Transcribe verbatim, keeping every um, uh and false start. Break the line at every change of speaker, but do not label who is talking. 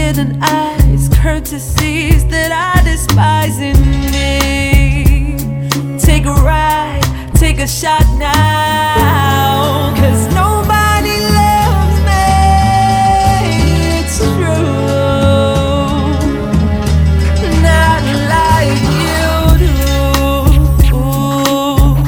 hidden eyes, courtesies that I despise in me. Take a ride, take a shot,